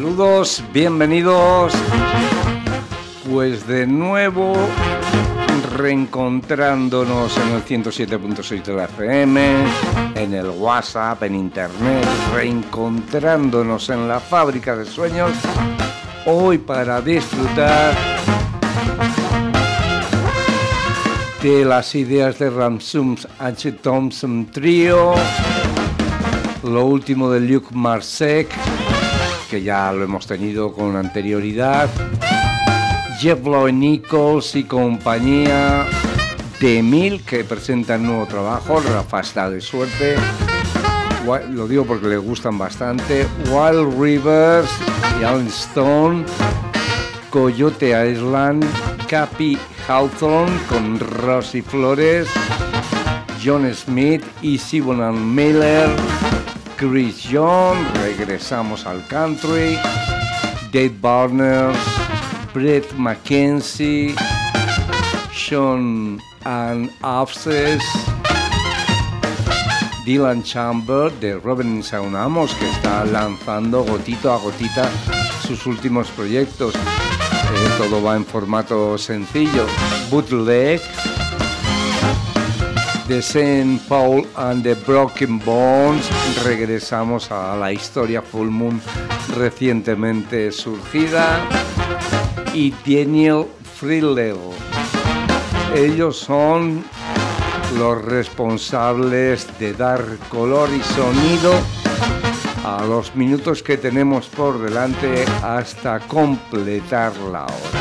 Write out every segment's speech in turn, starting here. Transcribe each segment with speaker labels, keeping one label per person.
Speaker 1: Saludos, bienvenidos. Pues de nuevo reencontrándonos en el 107.6 de la FM, en el WhatsApp, en internet, reencontrándonos en la fábrica de sueños, hoy para disfrutar de las ideas de Ramsuz H. Thompson Trio, lo último de Luc Marsec, que ya lo hemos tenido con anterioridad, Jeff Lloyd Nichols y compañía, de Mil, que presentan nuevo trabajo, Rafa está de suerte, lo digo porque le gustan bastante, Wild Rivers y Alan Stone, Coyote Island, Cappy Hawthorne con Rosy Flores, John Smith y Siobhan Miller, Chris Young, regresamos al country, Dave Barnes, Brett McKenzie, Sean and Afses, Dylan Chamber de Robin Sound Amos, que está lanzando gotito a gotita sus últimos proyectos. Todo va en formato sencillo. Bootleg, The St. Paul and the Broken Bones. Regresamos a la historia Full Moon recientemente surgida. Y Daniel Freelell. Ellos son los responsables de dar color y sonido a los minutos que tenemos por delante hasta completar la hora.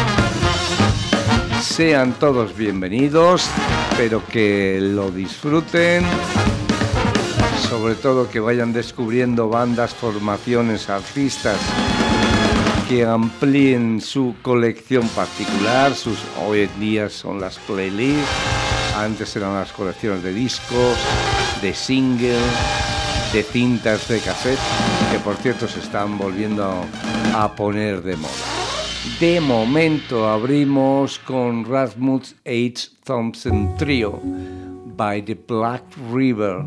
Speaker 1: Sean todos bienvenidos, espero que lo disfruten, sobre todo que vayan descubriendo bandas, formaciones, artistas que amplíen su colección particular. Hoy en día son las playlists, antes eran las colecciones de discos, de singles, de cintas de cassette, que por cierto se están volviendo a poner de moda. De momento abrimos con Rasmus H. Thompson Trio, by the Black River.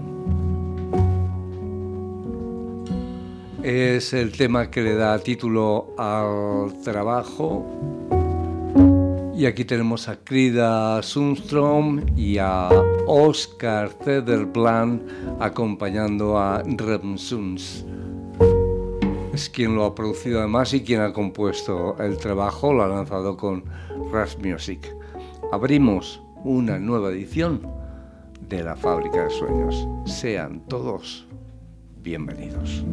Speaker 1: Es el tema que le da título al trabajo. Y aquí tenemos a Krida Sundström y a Oscar Cederbland acompañando a Ramsuz. Es quien lo ha producido además y quien ha compuesto el trabajo, lo ha lanzado con Ras Music. Abrimos una nueva edición de La Fábrica de Sueños. Sean todos bienvenidos.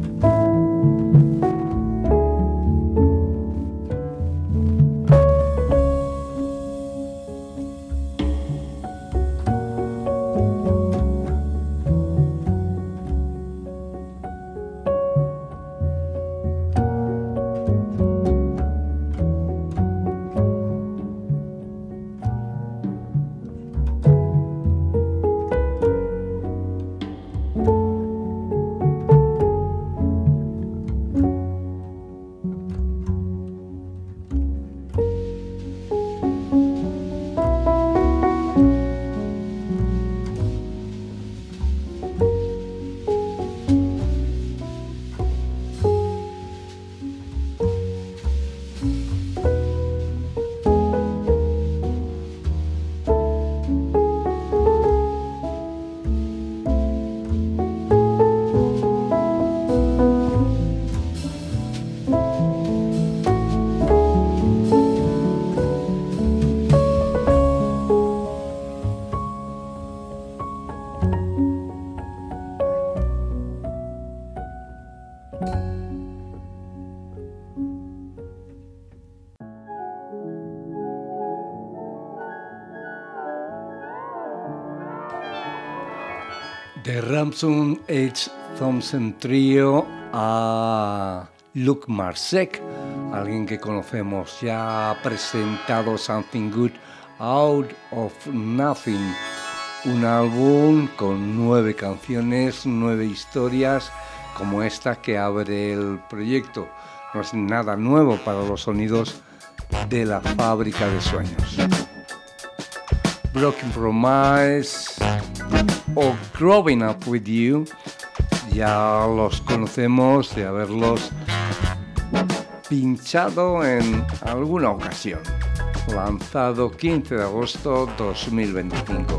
Speaker 1: De Ramsuz H. Thompson Trio a Luc Marsec, alguien que conocemos, ya ha presentado Something Good Out of Nothing, un álbum con 9 canciones, 9 historias, como esta que abre el proyecto. No es nada nuevo para los sonidos de La Fábrica de Sueños. Broken Promise o Growing Up With You, ya los conocemos de haberlos pinchado en alguna ocasión. Lanzado 15 de agosto 2025.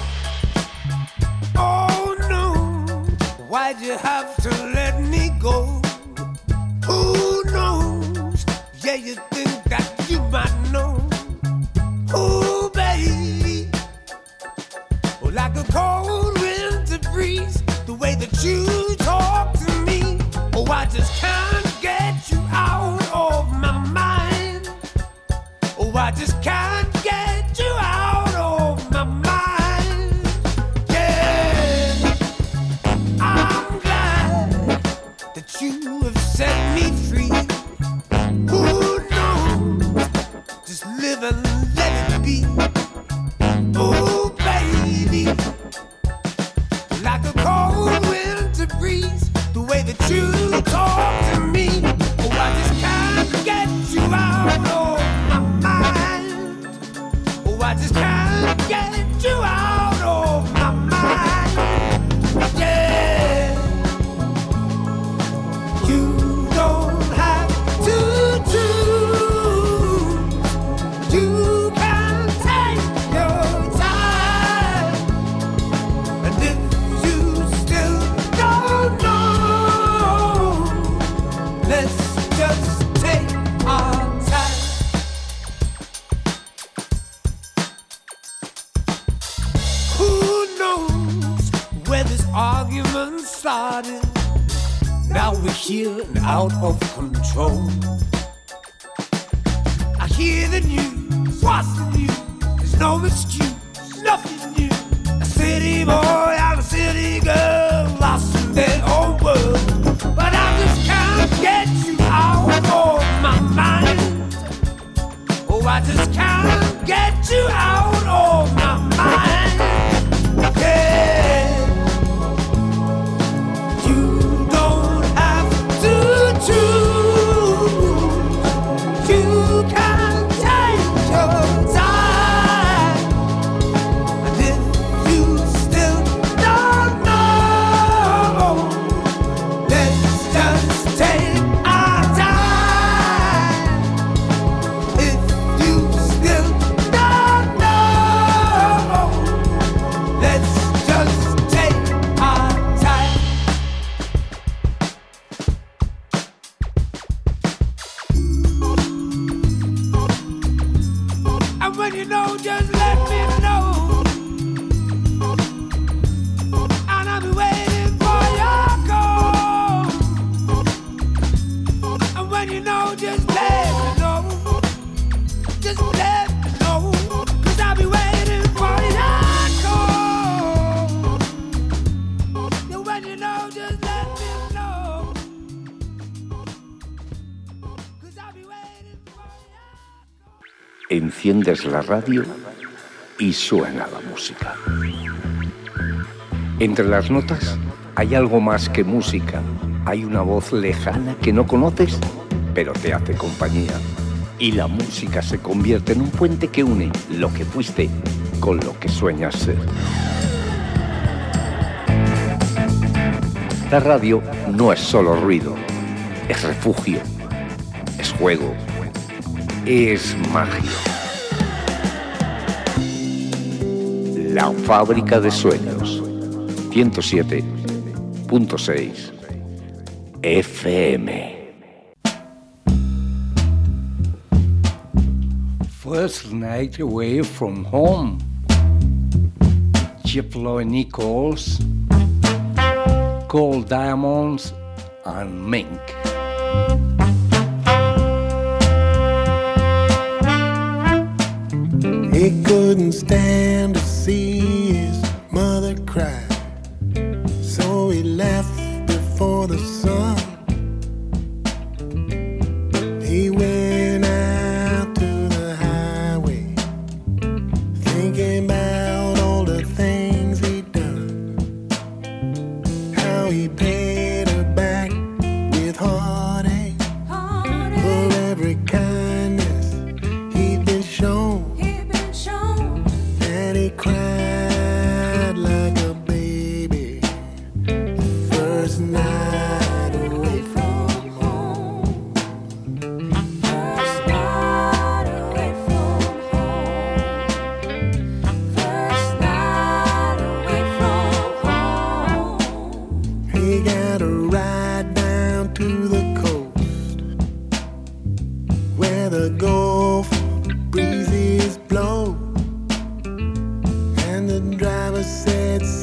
Speaker 2: Oh no, why'd you have to let me go? Who knows? Yeah, you think that you might know. Oh, baby, well, like a cold winter breeze, the way that you talk to me, oh, I just can't get you out of my mind. Oh, I just can't get you out of my mind. Yeah, I'm glad that you have set me free. Who knows? Just live and let it be. Oh, baby, like a cold winter breeze, the way that you talk to me, oh, I just can't get you out of my mind. Oh, I just can't get you out of my mind. Yeah, you don't have to choose. You can take your time, and if you still don't know, let's just take our time. Who knows where this argument started? Now we're here and out of control. I hear the news, what's the news? There's no excuse, nothing new. A city boy and a city girl lost in their own world. But I just can't get you out of my mind. Oh, I just can't get you out of my mind. Yeah, you don't have to choose. You can take your time, and if you still don't know, let's just take our time. If you still don't know, let's just take our time. And when you know, just let me know. And I'll be waiting for your call. And when you know, just let me know. Just let me know. 'Cause I'll be waiting for your call. And when you know, just let me know. 'Cause I'll be waiting for your call.
Speaker 1: Enciendes la radio y suena la música. Entre las notas hay algo más que música. Hay una voz lejana que no conoces, pero te hace compañía. Y la música se convierte en un puente que une lo que fuiste con lo que sueñas ser. La radio no es solo ruido, es refugio, es juego, es magia. La fábrica de sueños, 107.6 FM. First Night Away from Home, Jeff Lowe Nichols, Cold Diamonds and Mink.
Speaker 3: He couldn't stand to see his mother cry, so he left before the sun. He went out to the highway, thinking about all the things he'd done, how he paid her back with heartache for every kindness he'd been shown. And he cried like a baby the first night away from home.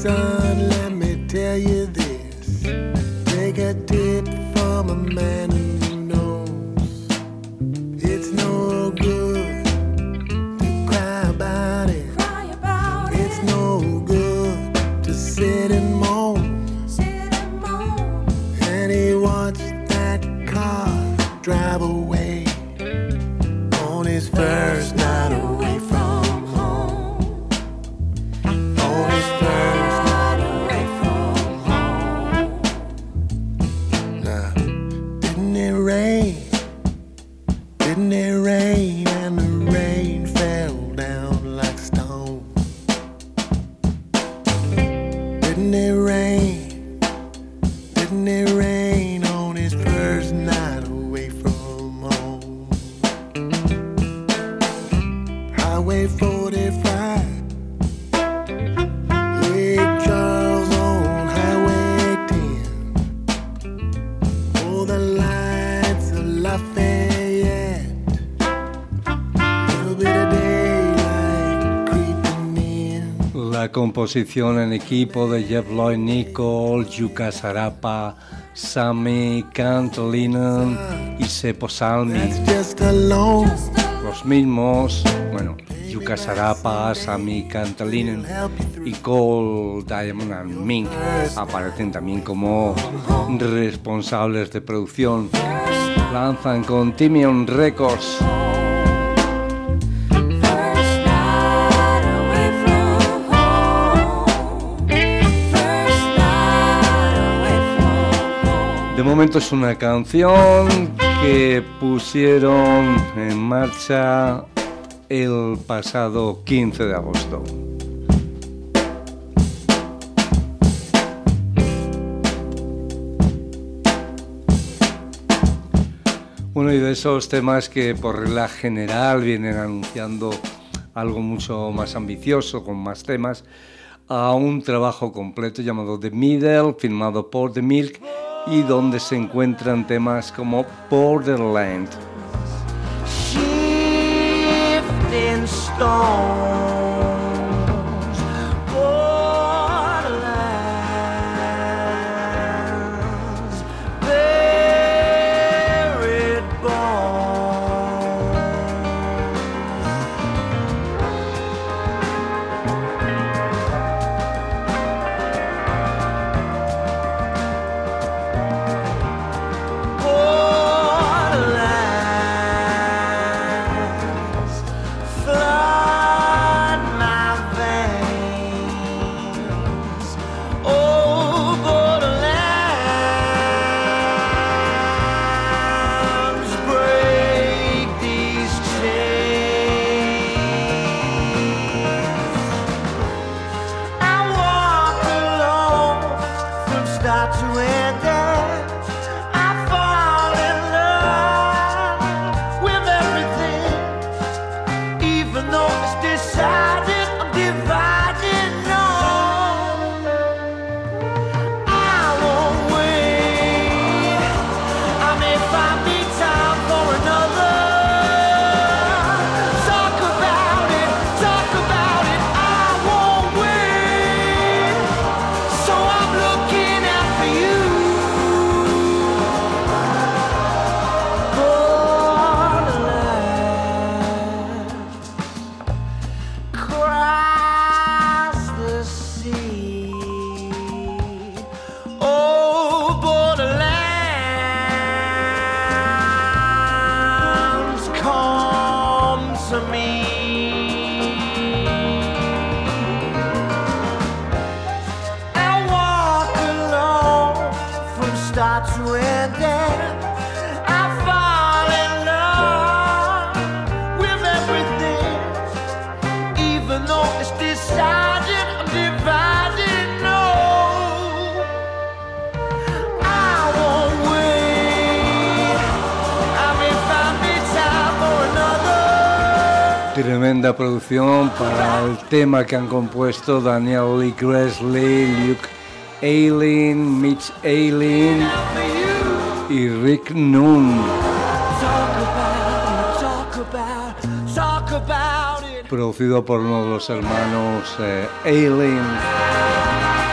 Speaker 3: son, let me tell you this. Take a tip from a man who knows it's no good to cry about it. It's no good to sit and moan. And he watched that car drive away on his first night away from home. On his first night away from home. Now, didn't it rain? Didn't it rain? And the rain fell down like stone. Didn't it rain? Didn't it rain on his first night away from home? Highway 45, Lake Charles on Highway 10. Oh, the lights of Lafayette. Little bit of daylight creeping in.
Speaker 1: La composición en equipo de Jeff Lloyd Nicol, Yuka Sarapa, Sammy Cantillinen y Seppo Salmi.
Speaker 3: That's just alone.
Speaker 1: Los mismos, bueno, Yuka Sarapa, Sammy Cantillinen y Cole Diamond and Mink aparecen también como responsables de producción. Lanzan con Timion Records. De momento es una canción que pusieron en marcha el pasado 15 de agosto. Uno de esos temas que por regla general vienen anunciando algo mucho más ambicioso, con más temas, a un trabajo completo llamado The Middle, firmado por The Milk, y donde se encuentran temas como Borderland.
Speaker 4: Shifting stones, borderlands, buried bones. Borderlands, flood my veins. Oh, borderlands, break these chains. I walk alone from start to end. I fall in love with everything, even though it's decided I'm divided. No, I won't wait. I may find me time for another. Talk about it, talk about it. I won't wait. So I'm looking out for you. Borderland, cross the sea. Oh, borderlands, come to me. I walk alone from start to end. I fall in love with everything, even though it's decided I'm divided. No, I won't wait. I may find me time for another.
Speaker 1: Tremenda producción para el tema que han compuesto Daniel Lee Gresley, Luke Ayling, Mitch Ayling y Rick Nunn.
Speaker 4: Talk about it.
Speaker 1: Producido por uno de los hermanos Ayling.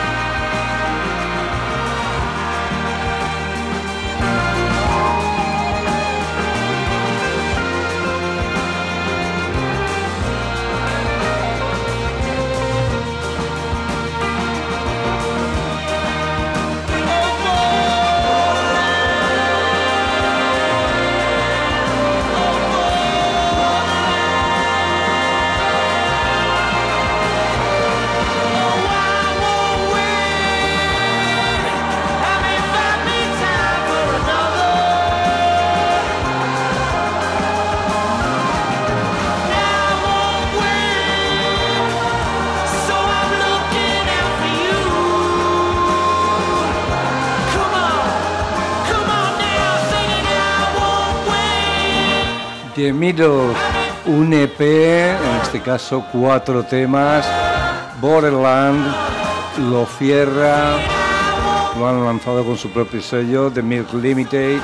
Speaker 1: The Middle, un EP, en este caso 4 temas. Borderland lo cierra, lo han lanzado con su propio sello, The Milk Limited.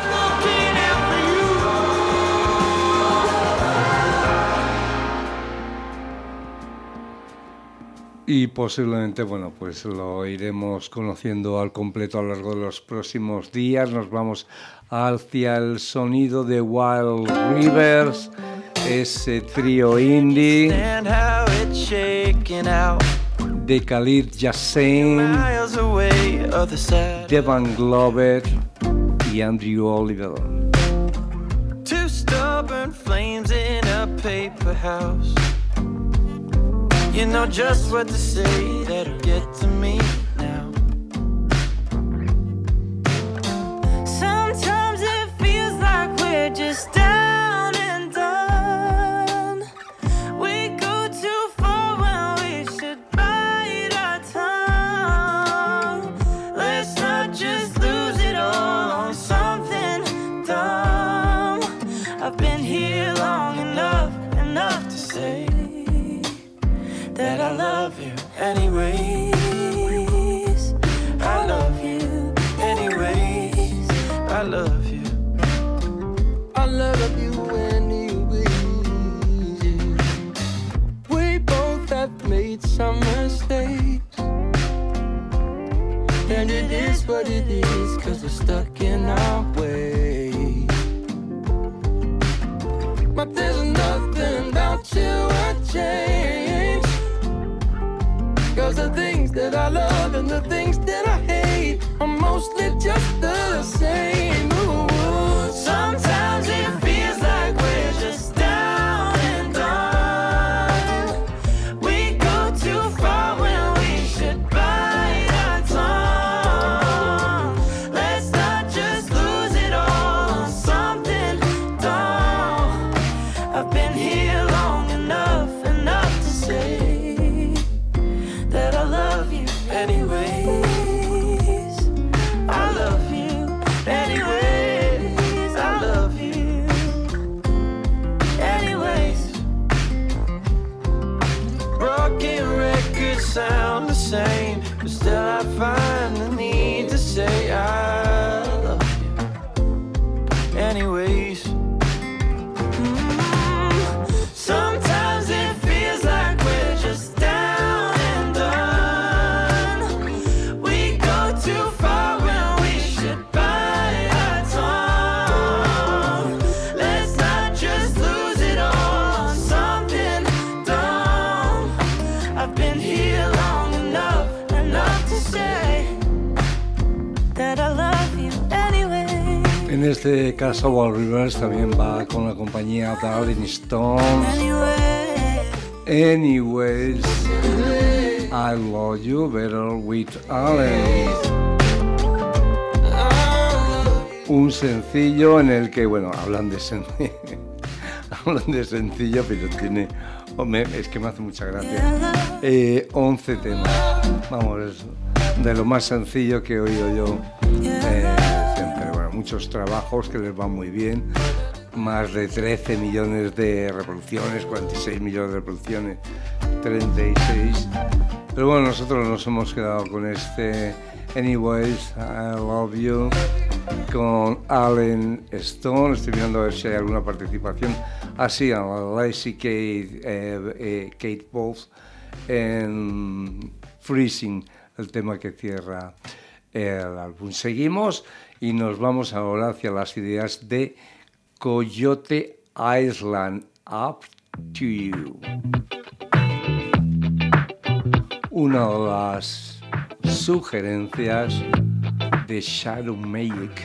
Speaker 1: Y posiblemente, bueno, pues lo iremos conociendo al completo a lo largo de los próximos días. Nos vamos hacia el sonido de Wild Rivers, ese trío indie de Khalid Yassine, Devan Glover y Andrew Oliver.
Speaker 5: Two stubborn flames in a paper house. You know just what to say that'll get to me now.
Speaker 6: Sometimes it feels like we're just down and done. We go too far when we should bite our tongue. Let's not just lose it all on something dumb. I've been here long enough to say that I love you anyways. I love you anyways. I love you.
Speaker 3: I love you anyways. We both have made some mistakes, and it is what it is, 'cause we're stuck in our ways. But there's nothing about you I change, 'cause the things that I love and the things that I hate are mostly just the same. Ooh.
Speaker 6: Sometimes it feels like we're just down and done. We go too far when we should bite our tongue. Let's not just lose it all on something dumb. I've been here long enough to say that I love you anyways. I love you anyways. I love you anyways.
Speaker 5: Broken records sound the same, but still I find the need to say I love you anyways.
Speaker 6: Sometimes it feels like we're just down and done. We go too far when we should bite our tongue. Let's not just lose it all on something dumb. I've been here long enough to say that I love you anyway.
Speaker 1: En este caso, Wild Rivers también va con la compañía Darling Stone. Anyways, I Love You Better with Allen. Un sencillo en el que, bueno, hablan de sencillo, pero tiene... Hombre, es que me hace mucha gracia. 11 temas. Vamos, es de lo más sencillo que he oído yo siempre. Bueno, muchos trabajos que les van muy bien. Más de 13 millones de reproducciones, 46 millones de reproducciones, 36. Pero bueno, nosotros nos hemos quedado con este Anyways, I Love You, con Allen Stone. Estoy viendo a ver si hay alguna participación así a la Lazy Kate Bowles en Freezing, el tema que cierra el álbum. Seguimos y nos vamos ahora hacia las ideas de Coyote Island, Up to You. Una de las sugerencias de Shadow Magic.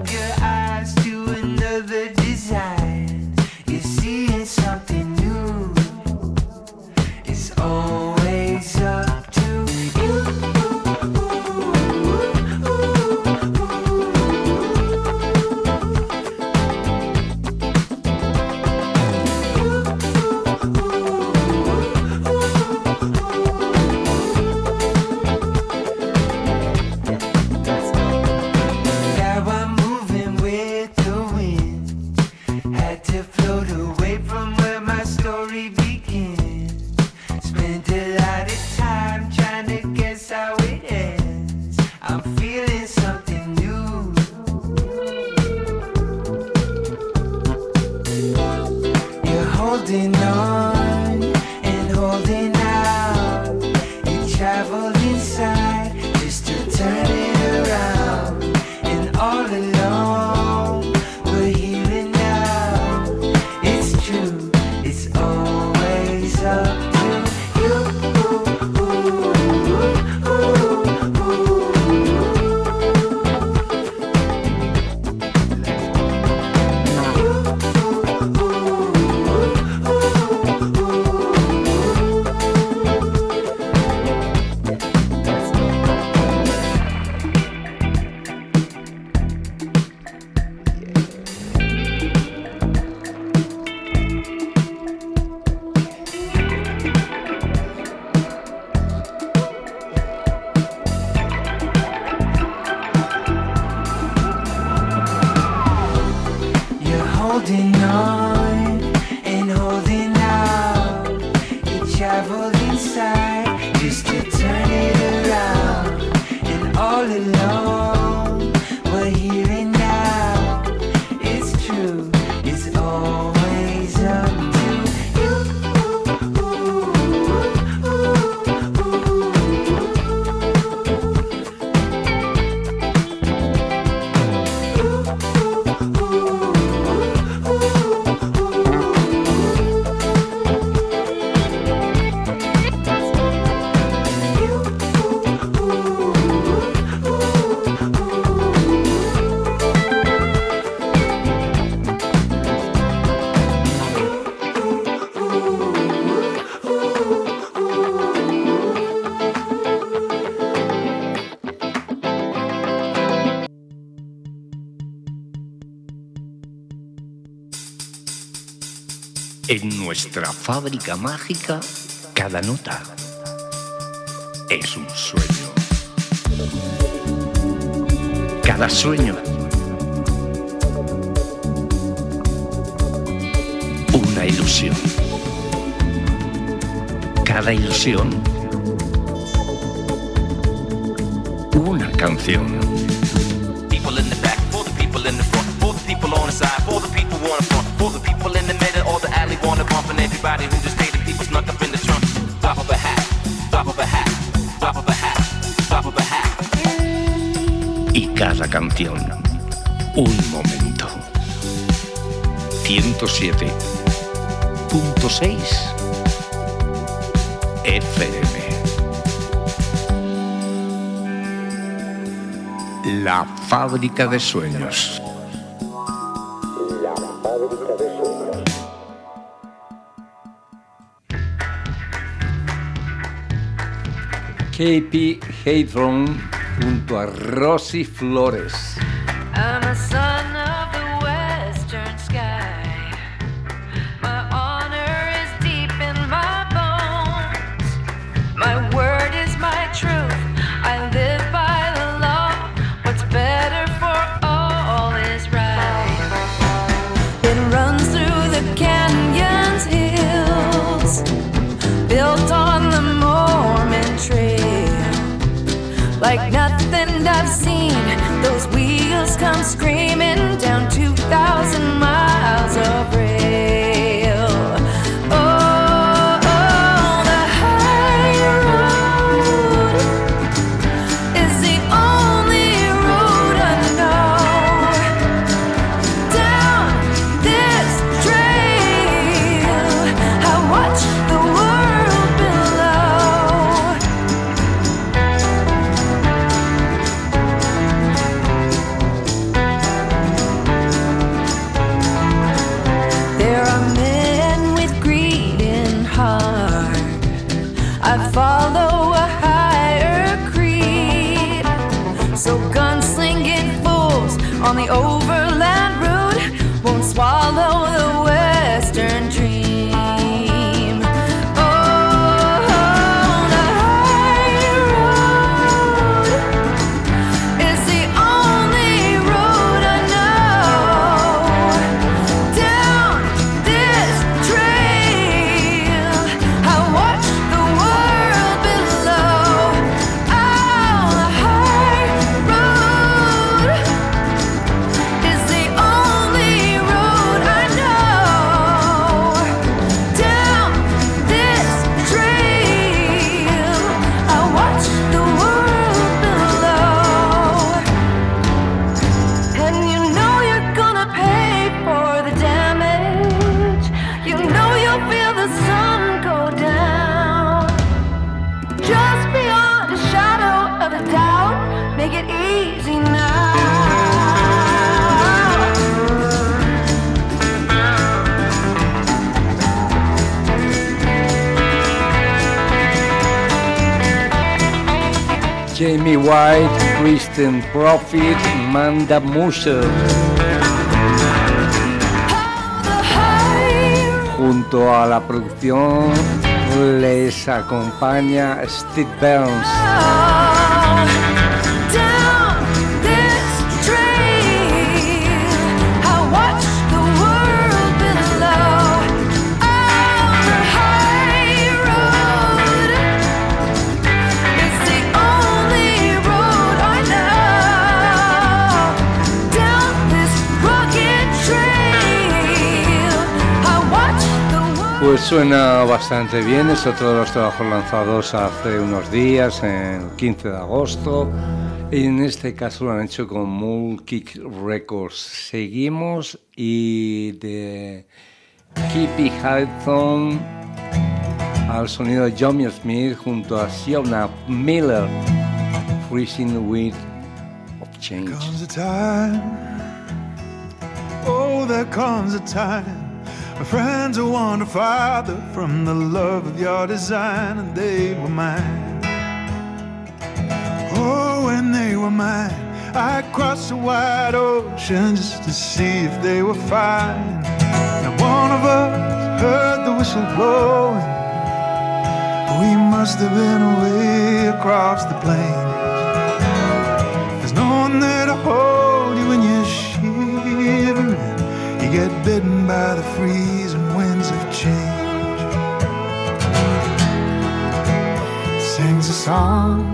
Speaker 3: You're seeing something new.
Speaker 6: I'm feeling something new. You're holding on and holding out. You traveled inside just to turn it around. And all along, we're here and now. It's true, it's always up to you. Holding on and holding out. You traveled inside just to turn it around. And all along, we're here and now. It's true, it's always up to
Speaker 1: En nuestra fábrica mágica, cada nota es un sueño. Cada sueño, una ilusión. Cada ilusión, una canción.
Speaker 7: People in the back, for the people in the front, for the people on the side, for the people on the front, for the people in the middle or the alley wanna bump, and everybody who just hated people snuck up in the trunk. Drop of a hat, drop of a hat, drop of a hat, drop of a hat.
Speaker 1: Y cada canción, un momento. 107.6 FM. La fábrica de sueños. La fábrica de sueños. KP Haythorne junto a Rosy Flores.
Speaker 8: I'm a son of the western sky. My honor is deep in my bones. My word is my truth. I live by the law. What's better for all is right. It runs through the canyons, hills, built on the Mormon trail. Like nothing I've seen, those wheels come screaming down 2,000 miles of rail. Oh, the high road is the only road I know. Down this trail, I watch the world below. There are men with greed in heart. I follow a higher creed. So gunslinging fools on the overland route won't swallow the western dream. Oh, the high road is the only road I know. Down this trail, I watch the world below. Oh, the high make it easy now.
Speaker 1: Jamie White, Kristen Profit, Manda Muser. Junto a la producción les acompaña Steve Burns. Pues suena bastante bien, es otro de los trabajos lanzados hace unos días, el 15 de agosto. Y en este caso lo han hecho con Mule Kick Records. Seguimos y de Kippy Hudson al sonido de Johnny Smith junto a Sienna Miller, Freezing Wind of Change.
Speaker 9: There comes a time, oh there comes a time, my friends will wander farther from the love of your design, and they were mine. Oh, when they were mine, I crossed the wide ocean just to see if they were fine. Now one of us heard the whistle blowing. We must have been away across the plains. There's no one there to hold you when you're shivering. You get bitten by the freezing winds of change. Sings a song,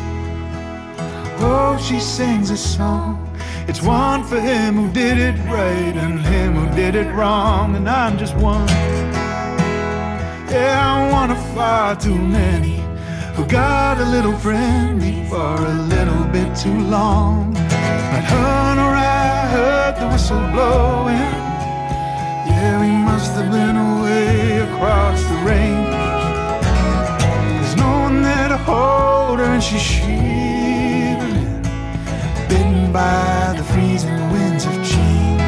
Speaker 9: oh she sings a song. It's one for him who did it right and him who did it wrong. And I'm just one, yeah I'm one of far too many who got a little friendly for a little bit too long. At her or I heard the whistle blowing. Yeah, we must have been away across the range. There's no one there to hold her and she's shivering, bitten by the freezing winds of change.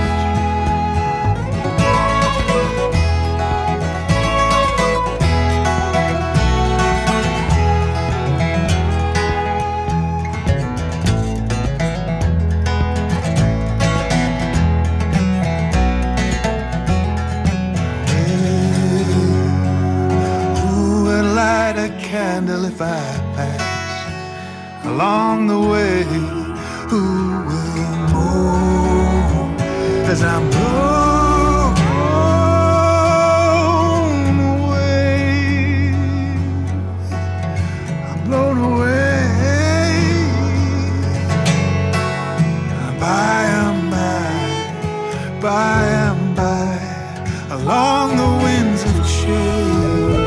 Speaker 9: Candle if I pass along the way, who will move as I'm blown away? I'm blown away by and by, along the winds of change.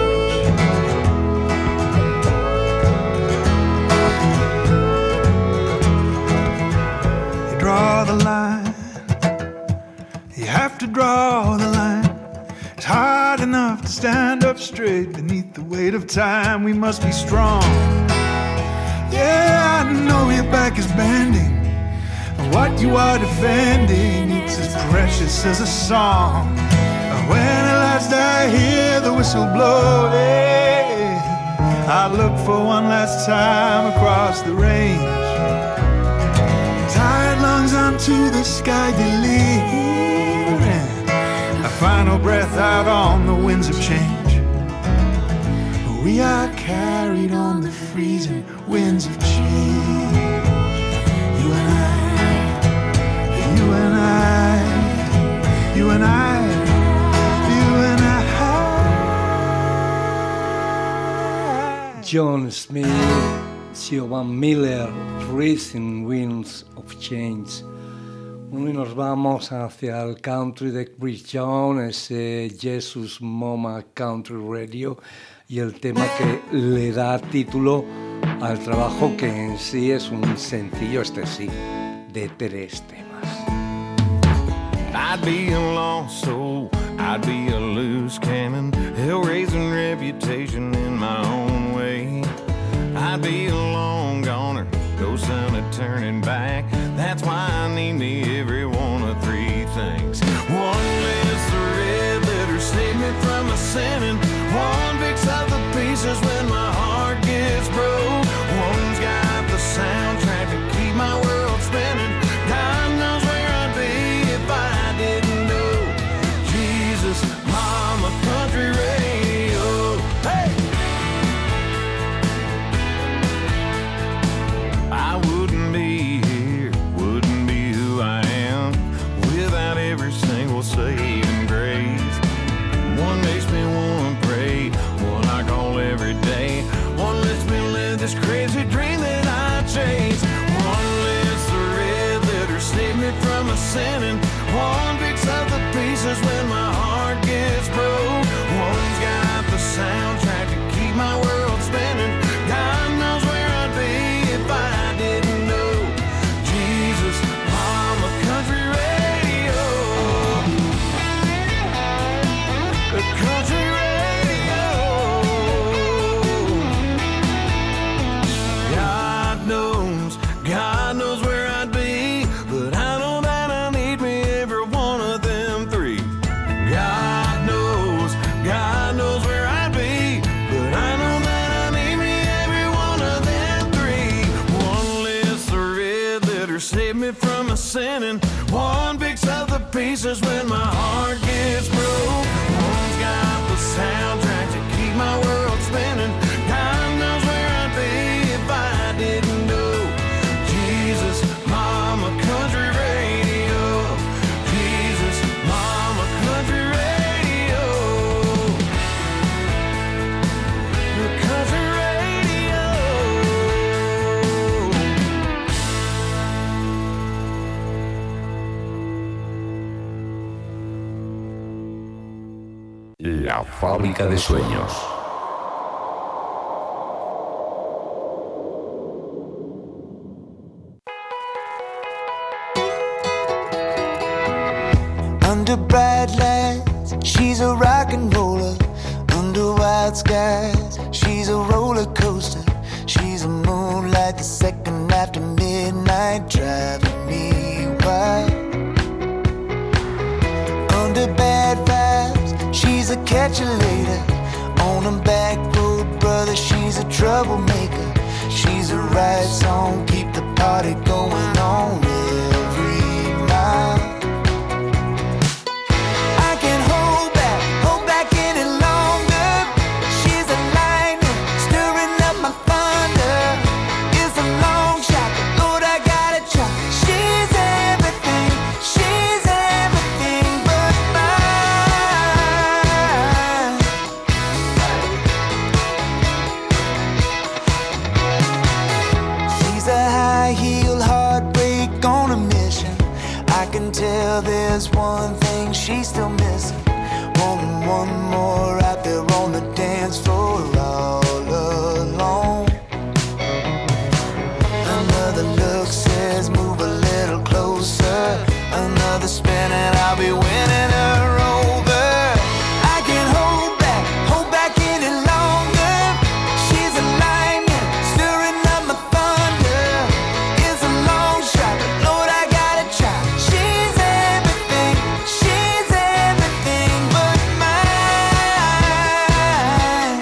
Speaker 9: Draw the line, you have to draw the line. It's hard enough to stand up straight beneath the weight of time. We must be strong. Yeah, I know your back is bending, but what you are defending, it's as precious as a song. When at last I hear the whistle blow, I look for one last time across the range. Tired lungs onto the sky delivering a final breath out on the winds of change. We are carried on the freezing winds of change. You and I, you and I, you and I, you and I.
Speaker 1: John Smith, Siobhan Miller, Freezing Winds of Change. Bueno, y nos vamos hacia el country de Chris Jones, ese Jesus Mama Country Radio, y el tema que le da título al trabajo que en sí es un sencillo, este sí, de 3 temas.
Speaker 5: I'd be a lost soul, I'd be a loose cannon, hell-raising reputation in my own way. I'd be a long goner, go sound of turning back. That's why I need me every one of three things. One less red letter save me from a sinning. One picks up the pieces when my heart gets broke. One's got the soundtrack to keep my world spinning. God knows where I'd be if I didn't know Jesus, Mama, country radio. Hey! I wouldn't be here, wouldn't be who I am without every single saving grace. One makes me want to pray, one I call every day. One lets me live this crazy dream that I chase. One lets the red letter save me from a sinning. One picks up the pieces when my heart gets broke. One's got the soundtrack to keep my world spinning. God knows where I'd be if I didn't know Jesus, Mama, country radio. The country radio. God knows where I'd be, but I know that I need me every one of them three. God knows where I'd be, but I know that I need me every one of them three. One lets the red letter save me from a sinning. One picks up the pieces when my heart gets broke. One's got the soundtrack to keep my world spinning. God knows where I'd be if I didn't know Jesus, Mama, country radio. Jesus, Mama, country radio. The country radio.
Speaker 1: La fábrica de sueños.
Speaker 10: Under bright lights, she's a rock and roller. Under wild skies, she's a roller coaster. She's a moonlight the second after midnight, driving me wild. Under bad vibes, she's a catcher later. On a back road, brother, she's a troublemaker. She's a right song, keep the party going on every mile. Tell there's one thing she's still missing. Wanting one more out there on the dance floor all alone. Another look says move a little closer. Another spin and I'll be winning her over. I can't hold back any longer. She's a lightning, stirring up my thunder. It's a long shot, but Lord, I gotta try. She's everything but mine.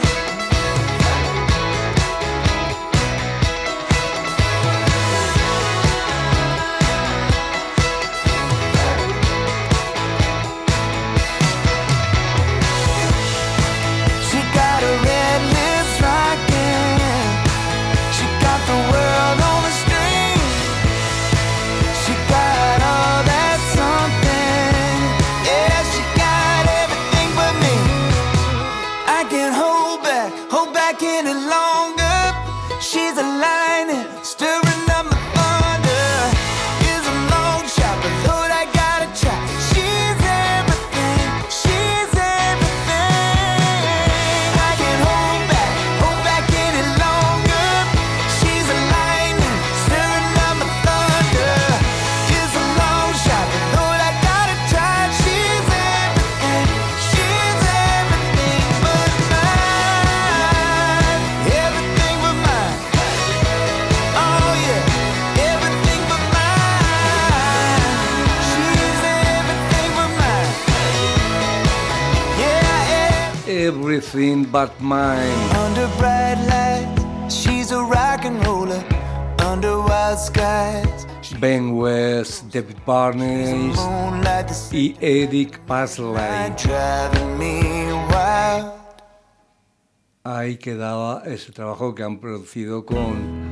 Speaker 1: Anything But Mine.
Speaker 10: Under bright lights, she's a rock and roller. Under wild skies,
Speaker 1: Ben West, David Barnes
Speaker 10: moonlight, the
Speaker 1: y Eric Paslay.
Speaker 10: driving me wild.
Speaker 1: Ahí quedaba ese trabajo que han producido con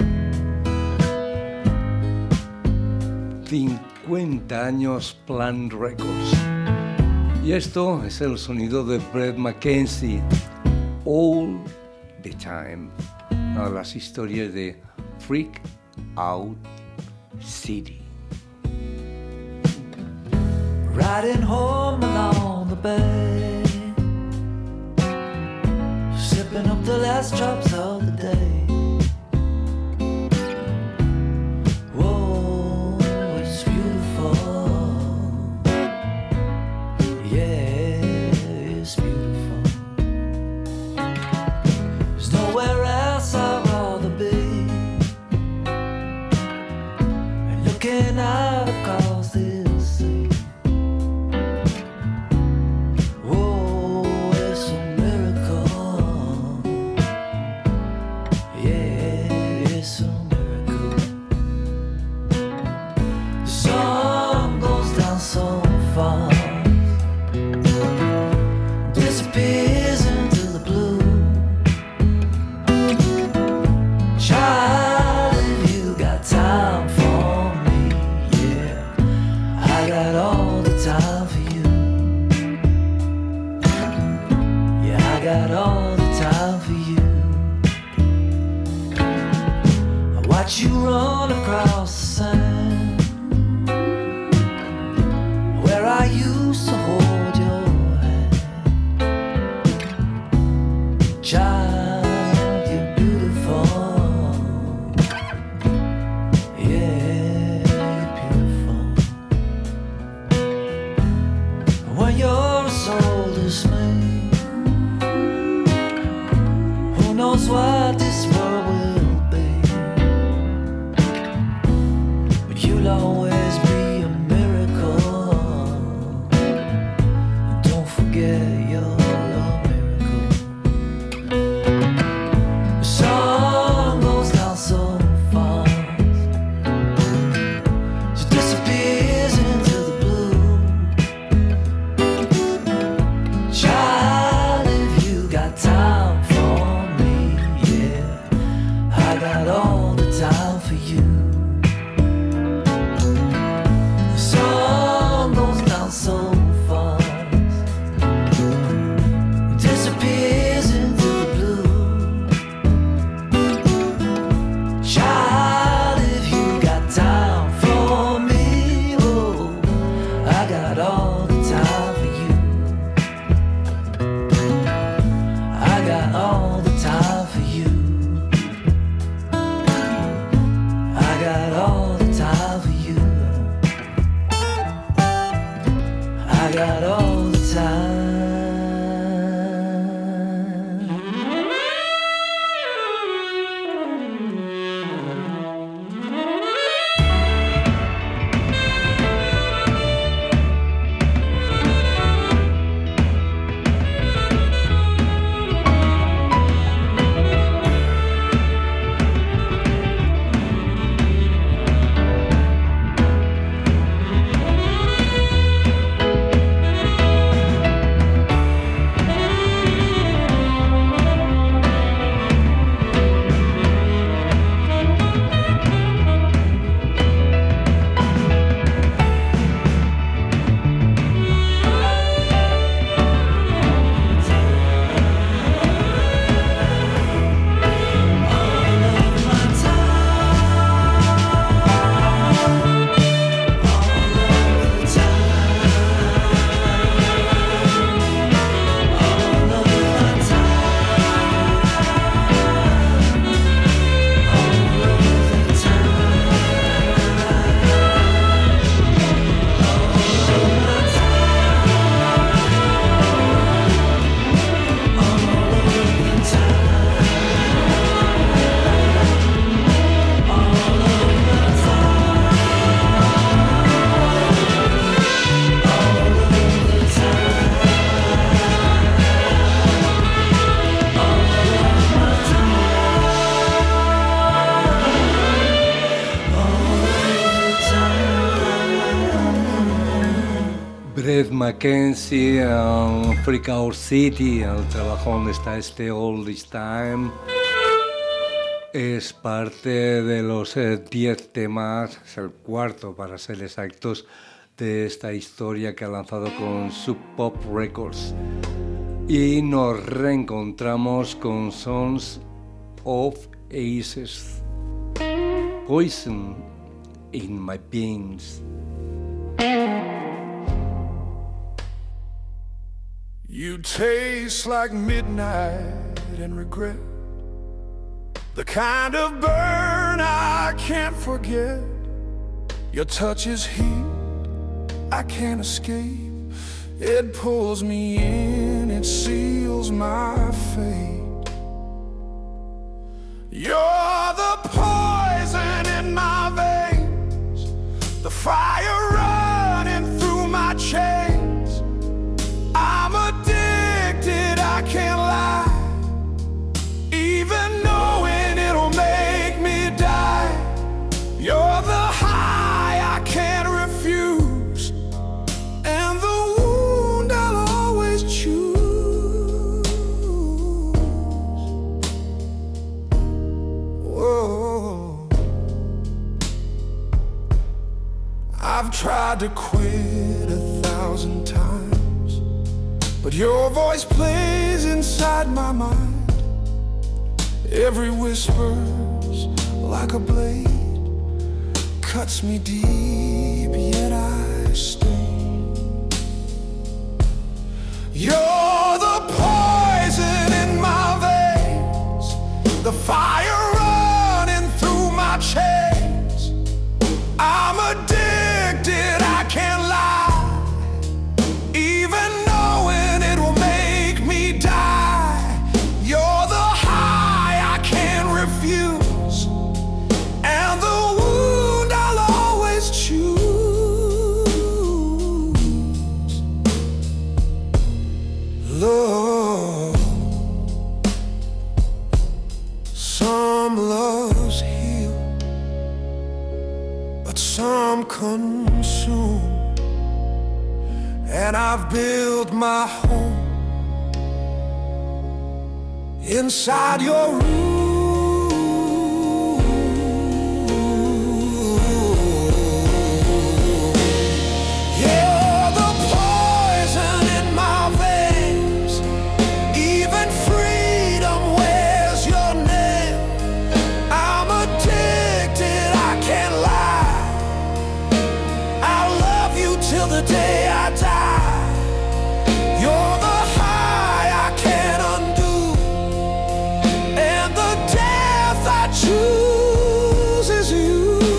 Speaker 1: 50 años Plan Records. Y esto es el sonido de Brett McKenzie, All the Time. Una de las historias de Freak Out City.
Speaker 6: Riding home along the bay, sipping up the last drops of the day. Whoa, it's beautiful. Yeah, it's beautiful. There's nowhere else I'd rather be. And looking out across this sea. Whoa, it's a miracle. Yeah, it's a miracle. The sun goes down so far, disappears into the blue. Child, if you got time for me, yeah, I got all the time for you. Yeah, I got all the time for you. I watch you run across the sand where I used to hold your hand. Child, you're beautiful. Yeah, you're beautiful. When you're as old as me, who knows what this world will be? But you'll always be a miracle. And don't forget you're a miracle. The sun goes down so fast, it disappears into the blue. Child, if you got time for me, yeah, I got all the time for you. The sun goes down so fast, it disappears into the blue. Child, if you got time for me, oh, I got all the time for you. I got all the time for you. I got all the time for you. I got all the time.
Speaker 1: Ted Mackenzie, Freak Out City, el trabajo donde está este All This Time. Es parte de los 10 temas, es el cuarto para ser exactos, de esta historia que ha lanzado con Sub Pop Records. Y nos reencontramos con Sons of Aces, Poison in My Veins.
Speaker 9: You taste like midnight and regret, the kind of burn I can't forget. Your touch is heat, I can't escape. It pulls me in, it seals my fate. You're the poison in my veins, the fire running through my chains. I'm addicted, I can't lie, even knowing it'll make me die. You're the high I can't refuse, and the wound I'll always choose. Whoa. I've tried to quit 1,000 times, but your voice plays inside my mind. Every whisper's like a blade, cuts me deep, yet I stay. You're the poison in my veins, the fire running through my chains. I'm addicted, I can't lie, even knowing it will make me die. You're the high I can't refuse, and the wound I'll always choose. Love, some loves heal, but some consume. And I've built my home inside your room. You're the poison in my veins, even freedom wears your name. I'm addicted, I can't lie, I'll love you till the day I die. You're the high I can't undo, and the death I choose is you.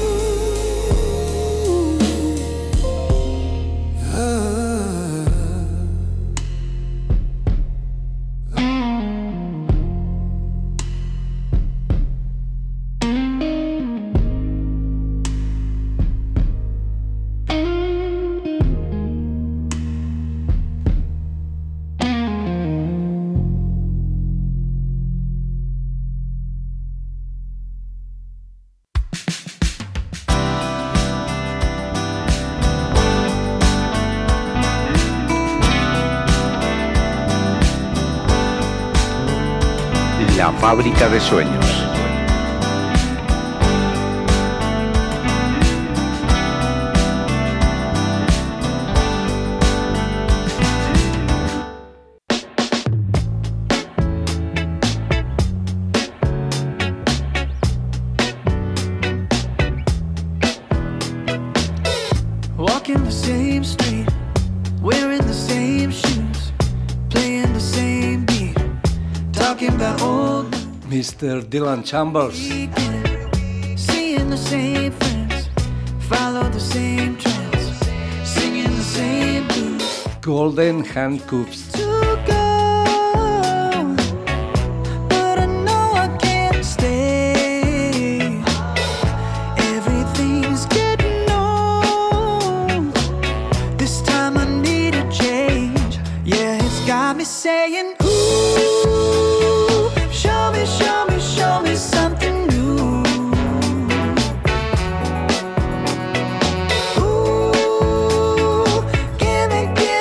Speaker 1: La fábrica de sueños.
Speaker 6: Walking the same street, wearing the same shoes, playing the same beat, talking about old
Speaker 1: Mr. Dylan Chambers.
Speaker 6: weekend, seeing the same friends, follow the same trends, singing the same blues.
Speaker 1: Golden Handcuffs.
Speaker 6: To go, but I know I can't stay. Everything's getting old. This time I need a change. Yeah, it's got me saying, ooh, show me, show me, show me something new. Ooh, give me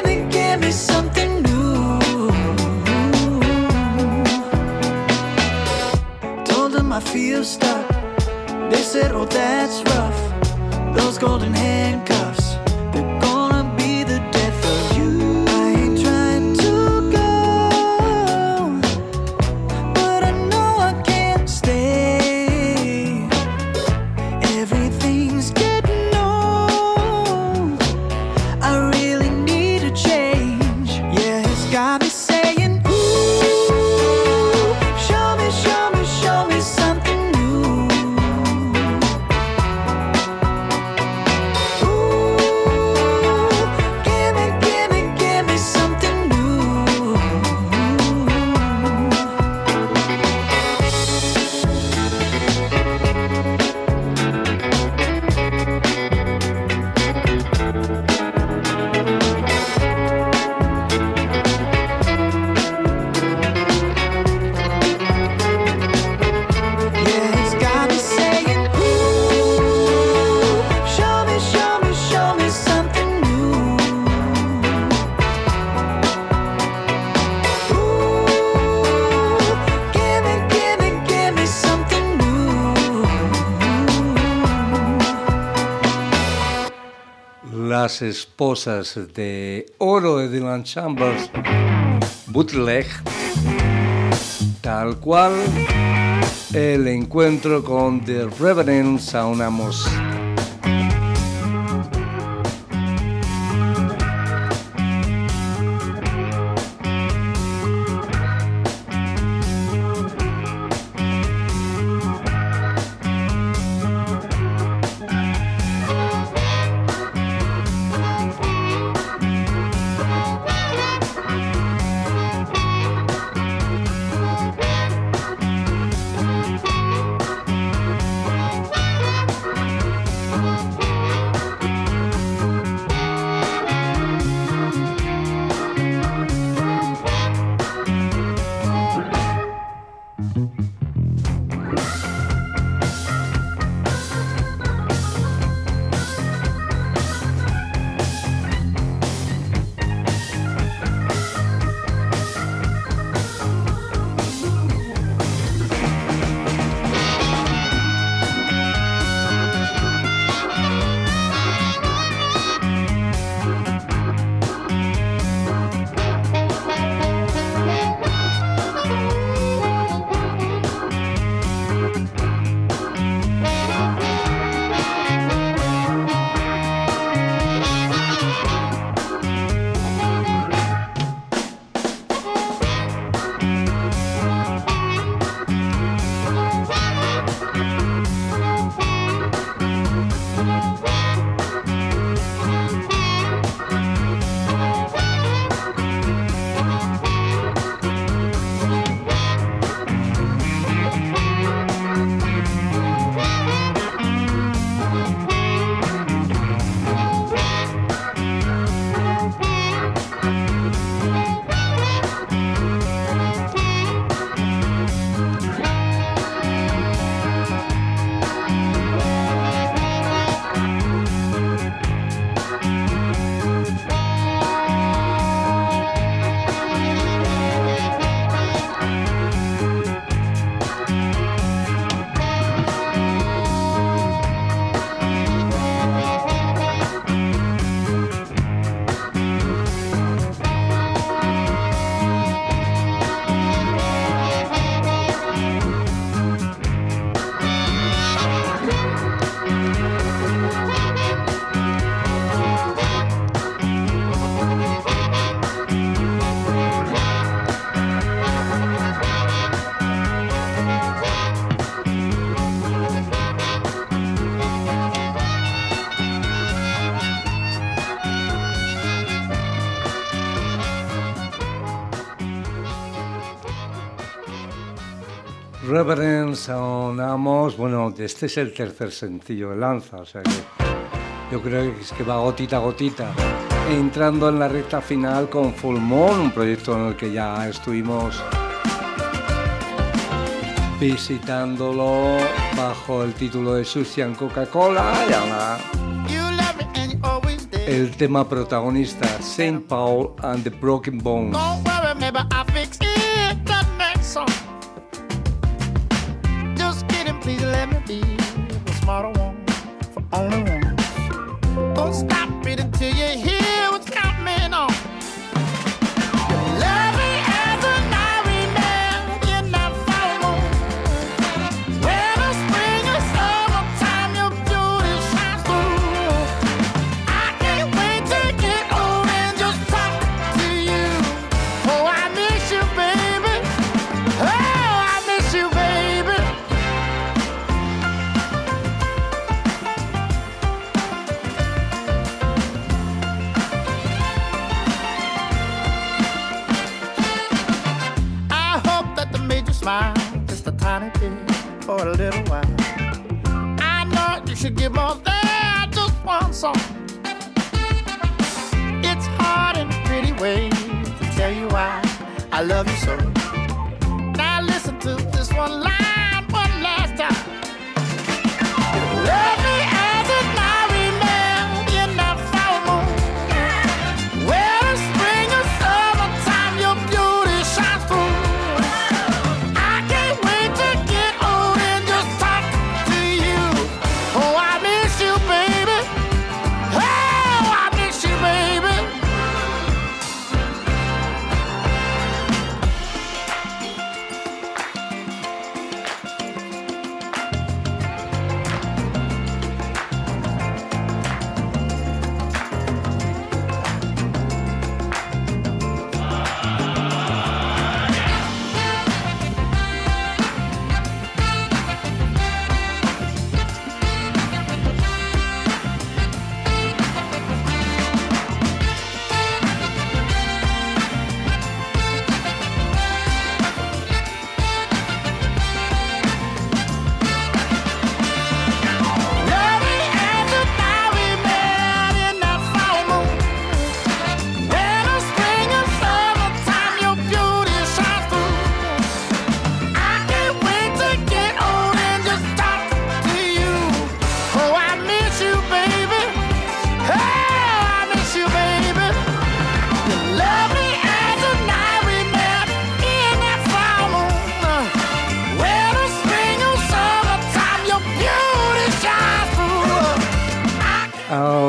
Speaker 1: Las esposas de oro de Dylan Chambers, bootleg, tal cual el encuentro con The Reverend Sound Amos. Reverend Sound Amos, bueno, este es el tercer sencillo que lanza, o sea que yo creo que es que va gotita a gotita, entrando en la recta final con Full Moon, un proyecto en el que ya estuvimos visitándolo bajo el título de Sushi and Coca-Cola, y ahora el tema protagonista, St. Paul and the Broken Bones.
Speaker 11: Don't worry, maybe I'll fix it the next song. Just kidding, please let me be the smarter one for only once. Don't stop it until you hear what's coming on. You love me as a night man in that fall moon. Whether spring or summertime, your beauty shines through. I can't wait to get home and just talk to you. Oh, I miss you, baby. Oh, I miss you, baby. I hope that they made you smile just a tiny bit for a little while. I know you should give more than just one song. It's hard in a pretty way to tell you why I love you so. Now listen to this one line one last time. You love me as a night man in that fall moon. Whether spring or summertime, your beauty shines through. I can't wait to get old and just talk to you. Oh, I miss you, baby. Oh, I miss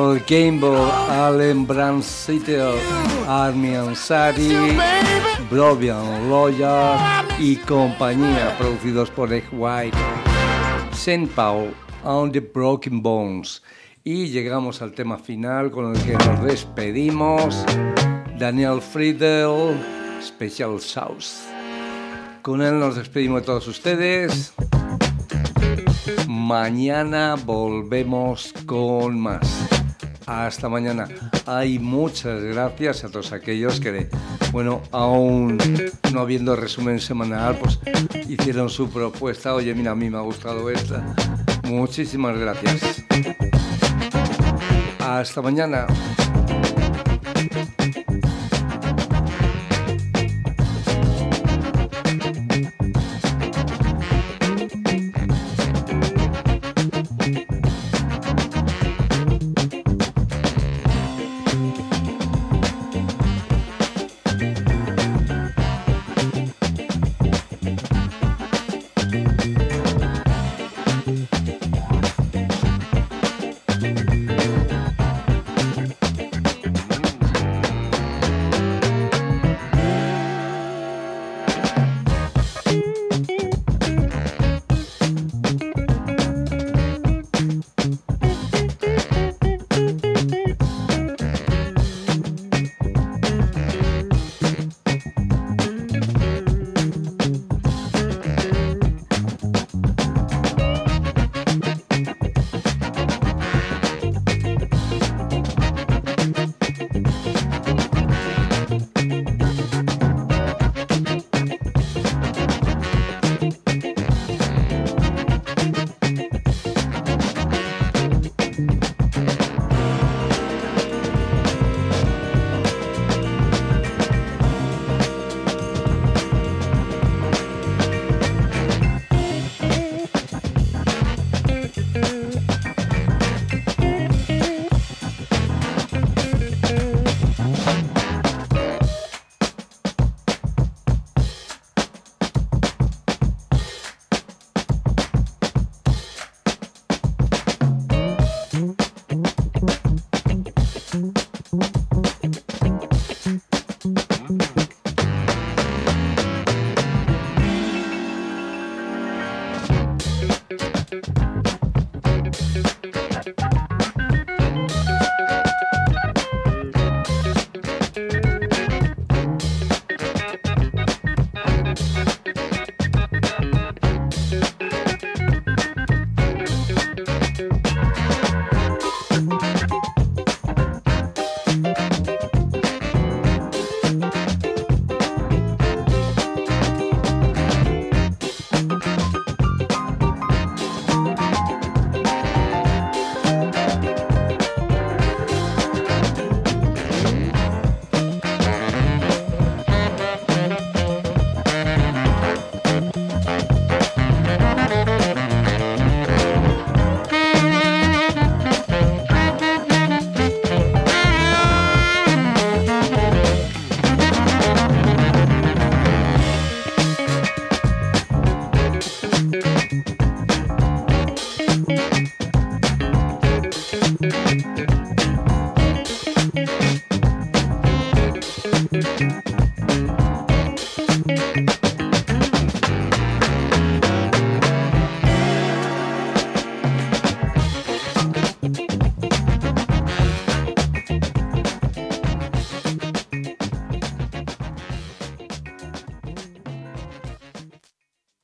Speaker 1: Earl Campbell, Allen Bransitter, Army Ansari, Brovian Lawyer y compañía, producidos por Egg White, St. Paul and the Broken Bones. Y llegamos al tema final con el que nos despedimos, Daniel Friedel, Special Sauce. Con él nos despedimos de todos ustedes. Mañana volvemos con más. Hasta mañana. Hay muchas gracias a todos aquellos que, bueno, aún no habiendo resumen semanal, pues hicieron su propuesta. Oye, mira, a mí me ha gustado esta. Muchísimas gracias. Hasta mañana.